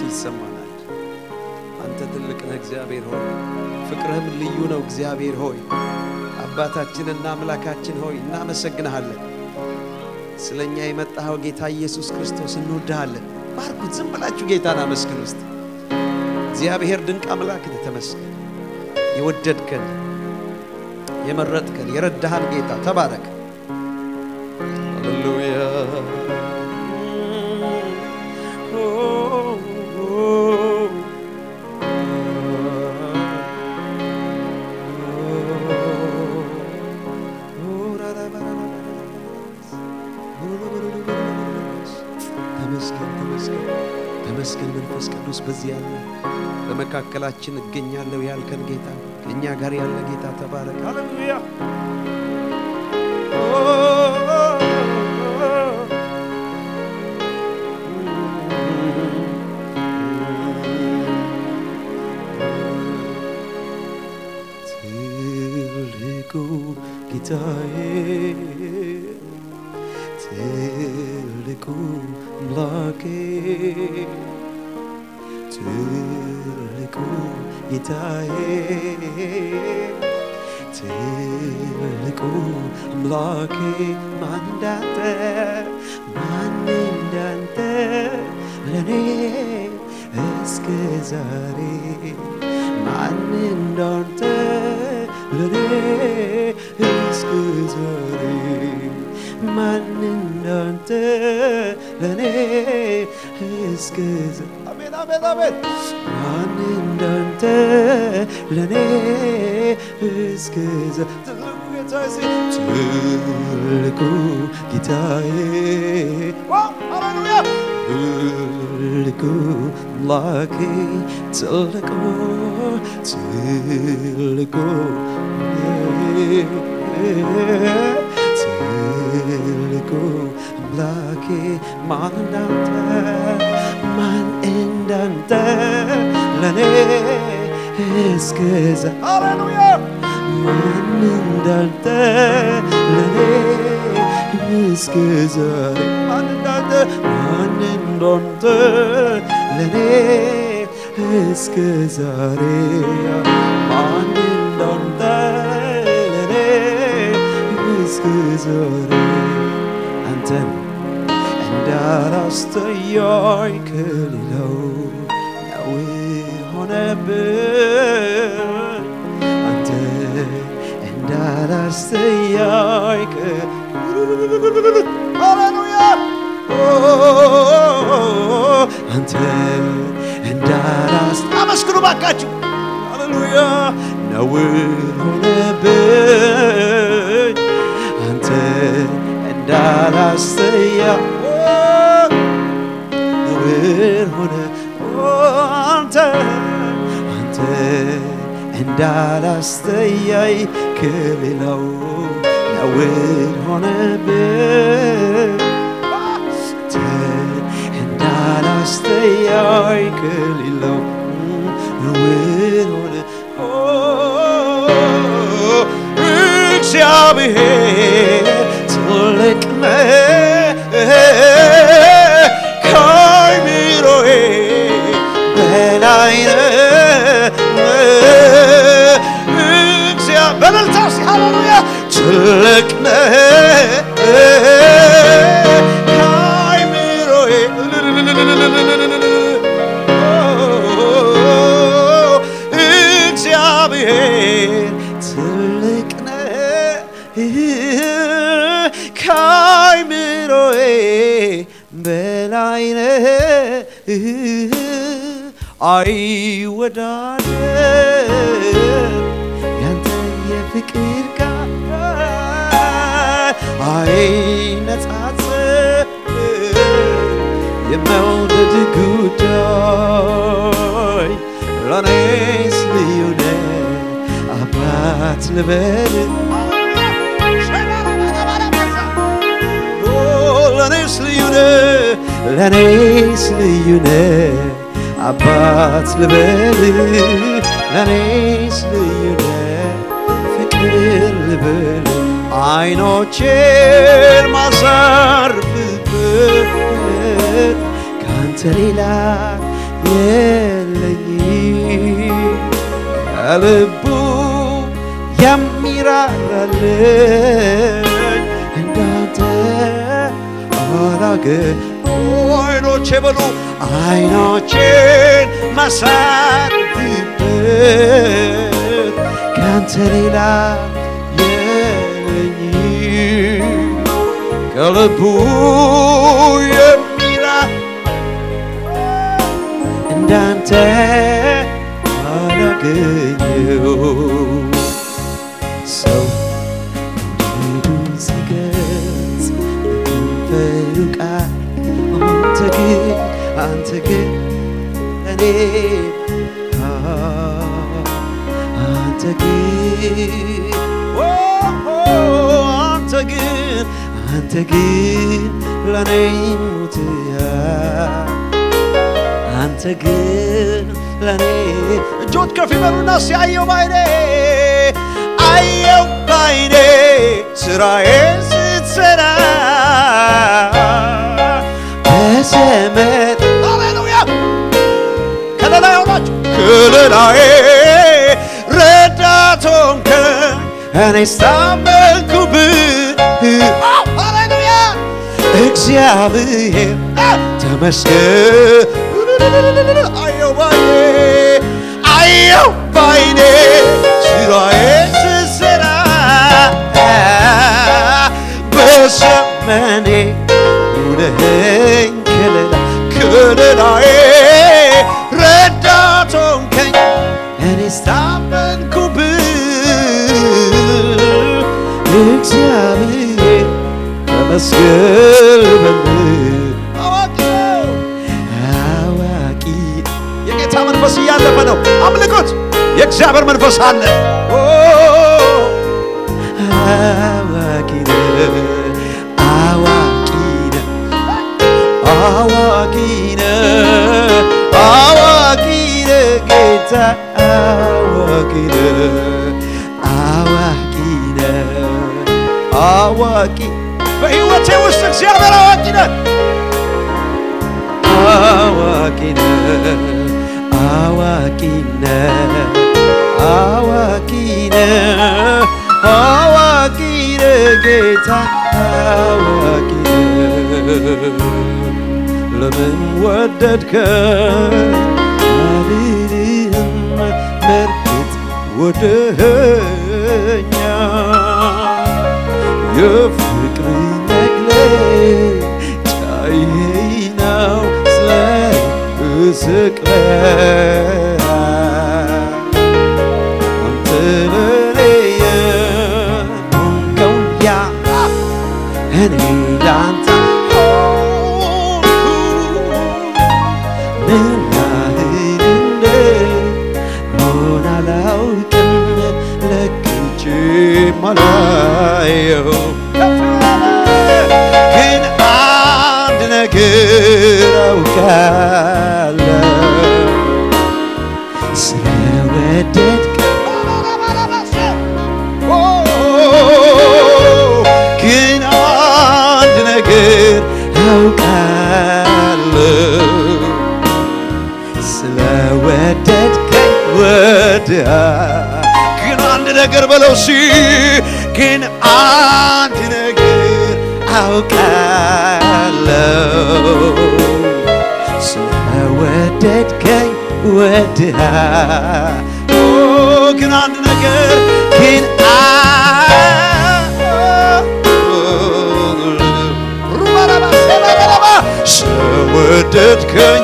ይሰማናል። አንተ ትልቅ ነህ እግዚአብሔር ሆይ፣ ፍቅርህም ልዩ ነው እግዚአብሔር ሆይ። አባታችንና አምላካችን ሆይ እናመሰግንሃለን። ስለኛ የመጣኸው ጌታ ኢየሱስ ክርስቶስ እንወድሃለን። ባርኩት፣ ዝም ብላችሁ ጌታን አመስግኑ እስቲ። እግዚአብሔር ድንቅ አምላክ ነህ፣ ተመስገን። የወደድከን የመረጥከን የረዳሃን ጌታ ተባረክ። ሃሌሉያ ተመስገን። መንፈስ ቅዱስ በዚህ ያለ በመካከላችን እገኛለሁ ያልከን ጌታ ከእኛ ጋር ያለ ጌታ ተባረክ። ሃሌሉያ ትልቁ ጌታዬ ትልቁ አምላኬ ትልቁ ጌታዬ ትልቁ አምላኬ ማን እንዳንተ ለኔ እስከ ዛሬ ማን እንዳንተ ለኔ እስከ ዛሬ ማን እንዳንተ ለኔ እስከ ዛሬ አሜን አሜን አሜን ማን እንዳንተ ለኔ እስከ ዛሬ ትልቁ ጌታዬ ሃሌሉያ ትልቁ አምላኬ ትልቁ ትልቁ አምላኬ ማን እንዳንተ ለኔ እስከ ዛሬ ሃሌሉያ ማን እንዳንተ ለኔ እስከ ዛሬ ማን እንዳንተ ለኔ እስከ ዛሬ ማን እንዳንተ ለኔ እስከ ዛሬ አንተን እንዳላስተያይ ከሌላው ነውር ሆነብኝ አንተን እንዳላስተያይ ሃሌሉያ አንተን አመስግኑ ባካችሁ ሃሌሉያ ነውር ሆነብኝ አንተን እንዳላስተያይ ነውር ሆነ አንተ እንዳላስተያይ ከሌላው ነውር ሆነብኝ እንዳላስተያይ ከሌላው ነውር ሆነ እግዚአብሔር ትልቅ ነህ ከአእምሮዬ በላይ ነህ በእልልታ ሃሌሉያ ትልቅ ነህ ከአእምሮዬ እግዚአብሔር ትልቅ ነህ ከአእምሮዬ በላይ ነህ አይወዳደር ያንተ የፍቅር ቃል አይነጻጸር የመውደድ ጉዳይ ለኔስ ልዩ ነህ አባት ልበል ለኔስ ልዩ ነህ ለኔስ ልዩ ነህ አባት ልበል ለኔስ ልዩ ነህ ፍቅር ልበል አይኖቼን ማሳርፍበት ካንተ ሌላ የለኝም ከልቡ የሚራራልኝ እንዳንተ አላገኝ። አይኖቼ በሉ አይኖቼን ማሳርፍበት ካንተ ሌላ የለኝም ከልቡ እንዳንተ አላገኘው። ሰው መውደዱን ሲገልጽ በከንፈሩ ቃል አንተ ግን እኔ አንተ ግን ለኔ ሞትሃል አንተ ግን ለኔ እጆት ከፍ ይበሉና ሲያየው ባይኔ ስራዬን ስትሰራ በዘመን ሃሌሉያ ከለላዬ ሆናችሁ ከለላዬ ረዳት ሆንከኝ እኔስ ታመንኩብህ ሃሌሉያ እግዚአብሔር ተመስገን አየው ባይኔ ስራዬን ስሰራ በዘመኔ ሁነኸኝ ከለላዬ ረዳት ሆንከኝ እኔስ ታመንኩብህ እግዚአብሔር ተመስገን በል መንፈስ እያለፈ ነው። አምልኮት የእግዚአብሔር መንፈስ አለ። አዋቂ ነህ ጌታ አዋቂ በሕይወቴ ውስጥ እግዚአብሔር አዋቂ ነህ አዋቂ ነህ ጌታ አዋቂ ነህ። ለምን ወደድከኝ አልልህም በርግጥ ወደኸኛል የፍቅር መግለጫ ይሄ ነው ስቅለት አንተ ለኔ የሆንከው ያ እኔ ላንተ ምን ያህል እንደሆነ አላውቅም ለክቼም አላየው ግን አንድ ነገር አውቃለሁ ግን አንድ ነገር አውቃለሁ ስለወደድከኝ ግን አንድ ነገር በለው ግን አንድ ነገር አውቃለሁ ስለወደድከኝ ግን አንድ ነገር ግን ስለወደድከኝ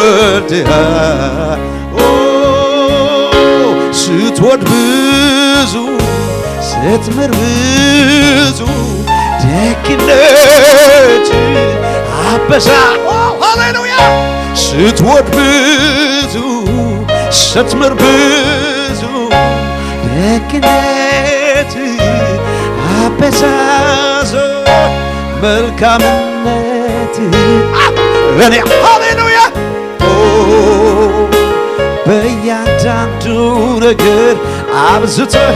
ስትወድ ብዙ ስትምር ብዙ ደግነት አበዛ ሃሌሉያ ስትወድ ብዙ ስትምር ብዙ ደግነት አበዛዞ መልካምነት ለኔ ሃሌሉያ በእያንዳንዱ ነገር አብዝተህ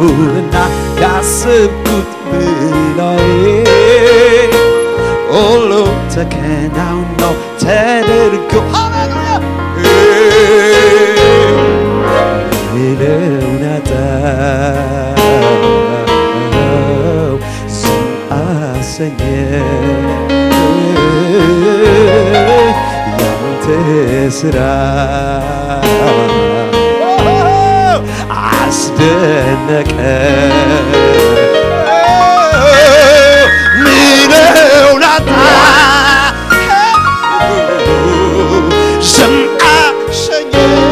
ከለመንኩና ካሰብኩት በላይ ሁሉ ተከናውኖ ተደርጎ ሃሌሉያ ልለውን አጣው ዝም አሰኘ ያንተ ስራ አስደነቀ ምነውን አጣው ዝም አሰኘ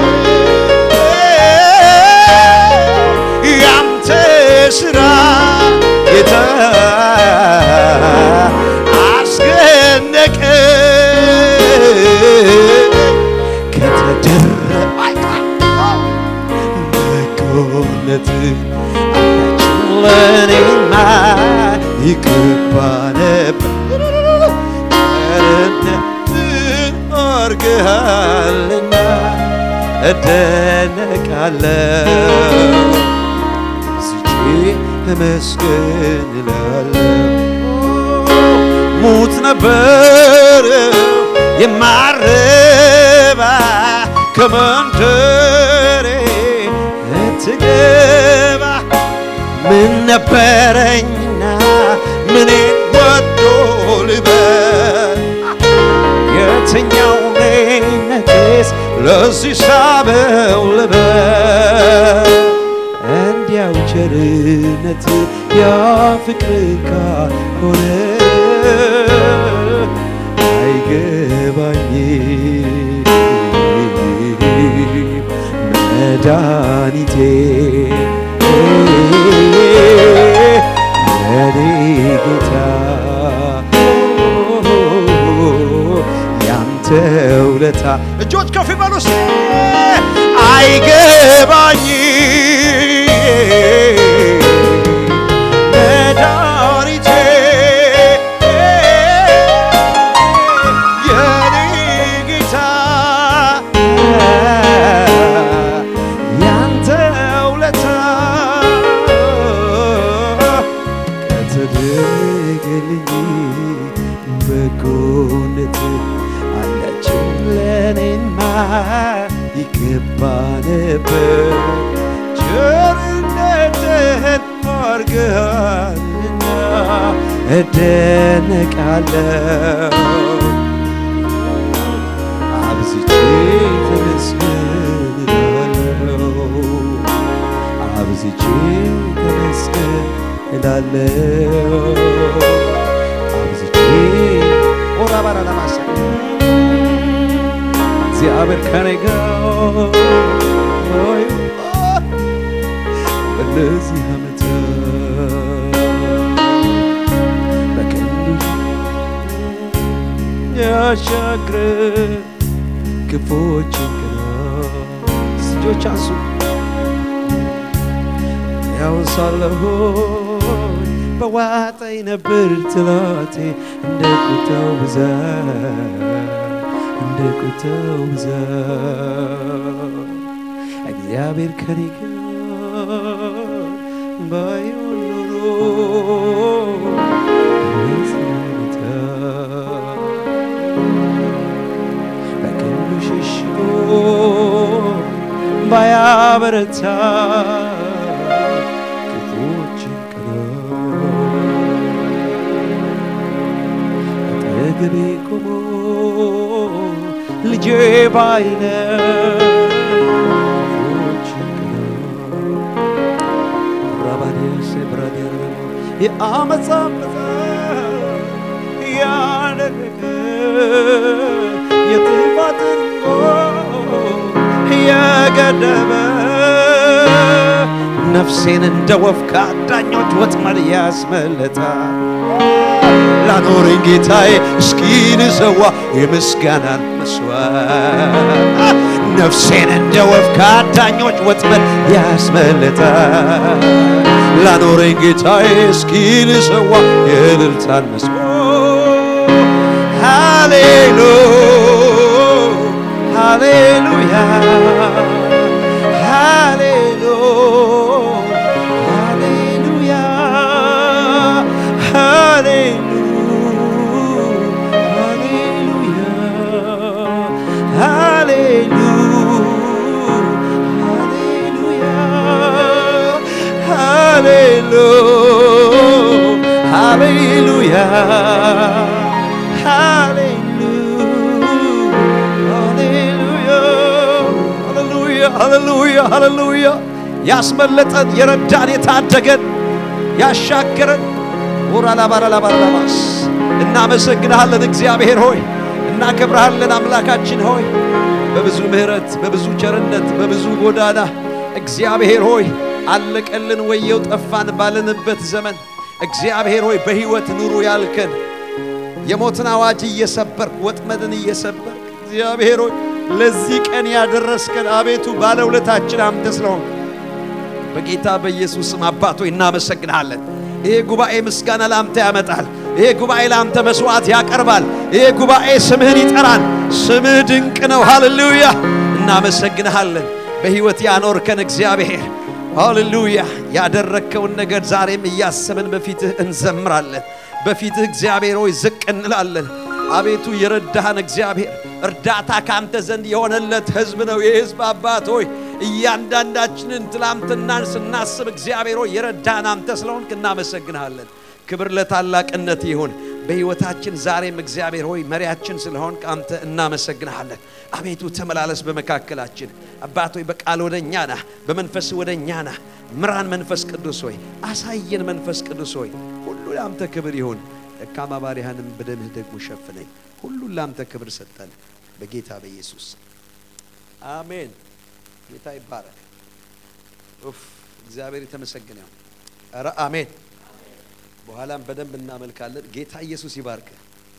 ያንተ ስራ ጌታ አስደነቀ በጎነት ለኔማ ይገባ ነበር ቸርነትህን አድርገሃልና እደነቃለሁ ስቼ ተመስገን እላለሁ ሙት ነበር የማረባ ከመንደሬ ትገባ ምን ነበረኝና ምኔን ወዶ ልበል የትኛው ነቴስ ለዚህ ሳበው ልበል እንዲያው ቸርነት ያ ፍቅር ካልሆነ አይገባኝም መድኃኒቴ የኔ ጌታ ያንተ ውለታ እጆች ከፍ ይበሉ አይገባኝም መድኃኒቴ የኔ ጌታ ያንተ ውለታ ከተደረገልኝ በጎነት አለችም ለኔማ ይገባ ነበር ቸርነትህን አድርገሃልና እደነቃለሁ አብዝቼ ተመስገን እላለሁ አብዝቼ ተመስገን እላለሁ አብዝቼ ኦራባራ ለማሳ እግዚአብሔር ከኔ ጋር በእነዚህ ዓመታት በቀንዱ ያሻግረን ክፉዎችን እጆች አንሱ ያውሳለሁ በዋጠኝ ነበር ትላቴ እንደ ቁጣው ብዛት እግዚአብሔር ከኔ ጋር ባይሆን ኖሮ በክንዱ ሸሽጎ ባያበረታ ክፉዎችን አጠገቤ ቆሞ ልጄ ባይነው የአመፃ ያደረገ የጥፋትን የገደበ ነፍሴን እንደ ወፍ ከአዳኞች ወጥመድ ያስመለጣ ላኖረኝ ጌታዬ እስኪ ልሰዋ የምስጋናን መስዋዕት ነፍሴን እንደ ወፍ ከአዳኞች ወጥመድ ያስመለጣ ላኖረኝ ጌታዬ እስኪ ልሰዋ የእልልታን መስዋዕት ሃሌሉያ ሃሌሉያ ሃሌሉያ ሃሌሉያ ሃሌሉያ ያስመለጠን የረዳን የታደገን ያሻገረን ወራላባራላባራላባስ እናመሰግንሃለን እግዚአብሔር ሆይ እናከብርሃለን አምላካችን ሆይ በብዙ ምሕረት በብዙ ቸርነት በብዙ ጎዳና እግዚአብሔር ሆይ አለቀልን ወየው ጠፋን ባለንበት ዘመን እግዚአብሔር ሆይ በሕይወት ኑሩ ያልከን የሞትን አዋጅ እየሰበርክ ወጥመድን እየሰበርክ እግዚአብሔር ሆይ ለዚህ ቀን ያደረስከን አቤቱ ባለውለታችን አንተ ስለሆንክ በጌታ በኢየሱስ ስም አባት ሆይ እናመሰግንሃለን። ይሄ ጉባኤ ምስጋና ላንተ ያመጣል። ይሄ ጉባኤ ላንተ መስዋዕት ያቀርባል። ይሄ ጉባኤ ስምህን ይጠራል። ስምህ ድንቅ ነው። ሃሌሉያ እናመሰግንሃለን። በሕይወት ያኖርከን እግዚአብሔር ሃሌሉያ ያደረከውን ነገር ዛሬም እያሰብን በፊትህ እንዘምራለን። በፊትህ እግዚአብሔር ሆይ ዝቅ እንላለን። አቤቱ የረዳህን እግዚአብሔር እርዳታ ካንተ ዘንድ የሆነለት ሕዝብ ነው። የሕዝብ አባት ሆይ እያንዳንዳችንን ትላንትናን ስናስብ እግዚአብሔር ሆይ የረዳህን አንተ ስለሆንክ እናመሰግንሃለን። ክብር ለታላቅነት ይሁን በሕይወታችን ዛሬም እግዚአብሔር ሆይ መሪያችን ስለሆንክ አንተ እናመሰግንሃለን። አቤቱ ተመላለስ በመካከላችን አባት ሆይ በቃል ወደኛ ና በመንፈስ ወደኛ ና ምራን መንፈስ ቅዱስ ሆይ አሳየን መንፈስ ቅዱስ ሆይ ሁሉ ላንተ ክብር ይሁን። ደካማ ባሪያህንም በደምህ ደግሞ ሸፍነኝ። ሁሉ ላንተ ክብር ሰጠን በጌታ በኢየሱስ አሜን። ጌታ ይባረክ። እግዚአብሔር የተመሰገነ ይሁን። ኧረ አሜን። በኋላም በደንብ እናመልካለን። ጌታ ኢየሱስ ይባርክ።